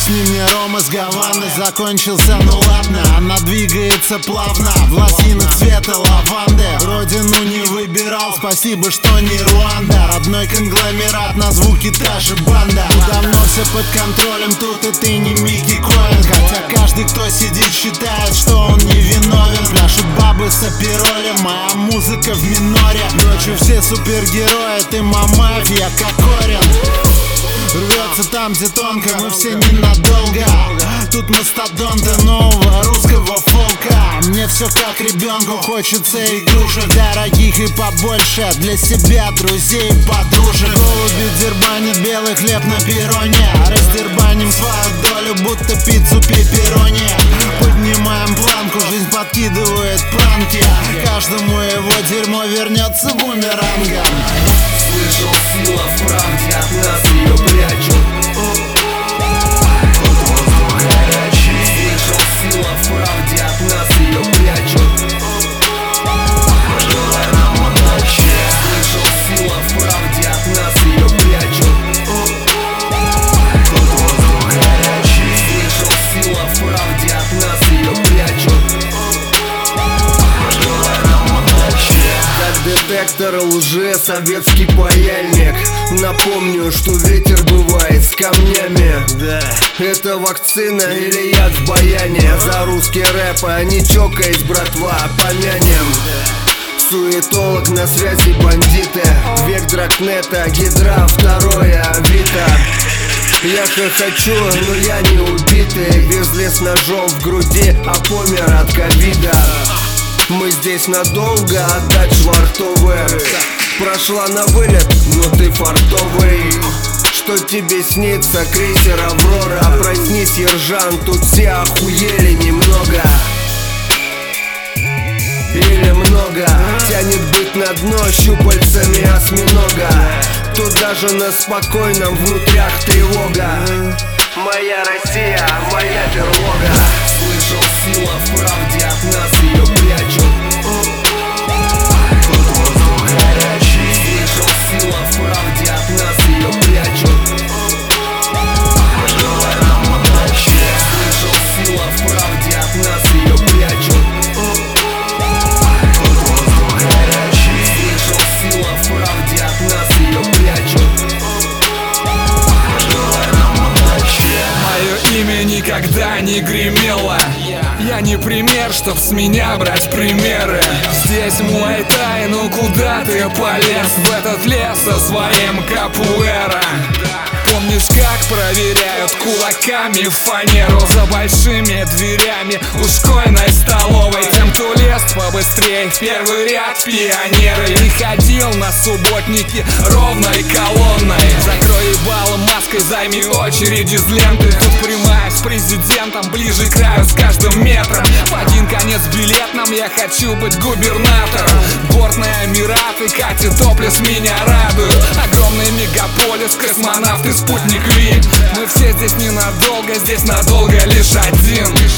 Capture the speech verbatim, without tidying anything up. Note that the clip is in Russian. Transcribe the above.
Объясни мне, Рома с Гаваны закончился, ну ладно. Она двигается плавно в лосинах цвета лаванды. Родину не выбирал, спасибо, что не Руанда. Родной конгломерат на звуки та же банда. Давно все под контролем, тут и ты не Микки Коэн. Хотя каждый, кто сидит, считает, что он невиновен. Пляшут бабы с аперолем, моя музыка в миноре. Ночью все супергерои, ты Мамаев, я Кокорин. Рвется там, где тонко, мы все ненадолго. Тут мастодонты нового русского фолка. Мне все как ребенку, хочется игрушек дорогих и побольше. Для себя, друзей и подружек. Голуби дербанят белый хлеб на перроне. Раздербаним свою долю, будто пиццу пепперони. Поднимаем планку, жизнь подкидывает пранки. Каждому его дерьмо вернется бумерангом. Слышал, сила в правде, от нас ее прячут. Тут воздух горячий. Слышал, сила в правде, от нас ее прячут. Пожелай нам удачи. Слышал, сила в правде, от нас ее прячут. Тут воздух горячий. Слышал, сила в правде, от нас ее прячут. Пожелай нам удачи. Как детектор лжи, советский паяльник. Напомню, что ветер бывает с камнями. Да. Это вакцина или яд в баяне. За русский рэп, а не чокаясь, братва, помянем. Суетолог на связи, бандиты. Век дракнета, гидра, второе авито. Я хохочу, но я не убитый. Везли с ножом в груди, а помер от ковида. Мы здесь надолго, отдать швартовые. Прошла на вылет, но ты фартовый. Что тебе снится, крейсер Аврора? Проснись, Ержан, тут все охуели немного. Или много. Тянет быть на дно щупальцами осьминога. Тут даже на спокойном внутрях тревога. Моя Россия, моя берлога. Слышал, сила в правде, от нас ее прячут. Тут воздух горячий. Слышал, сила в правде, от нас ее прячут. Пожелай нам удачи. Слышал, сила в правде, от нас ее прячут. Тут воздух горячий. Слышал, сила в правде, от нас ее прячут. Пожелай нам удачи. Мое имя никогда не гремело. Я не пример, чтоб с меня брать примеры. Здесь муай-тай, ну куда ты полез? В этот лес со своим капуэра. Помнишь, как проверяют кулаками фанеру за большими дверями у школьной столовой? Тем, кто лез побыстрее в первый ряд пионеры и ходил на субботники ровной колонной. Закрой ебало маской, займи очередь из ленты. Тут прямая с президентом, ближе к краю с каждым метром. В один конец билетном я хочу быть губернатором. Бортные Эмираты, катит топлес меня радует. Огромный мегаполис, космонавты, спутник Ви. Мы все здесь ненадолго, здесь надолго лишь один.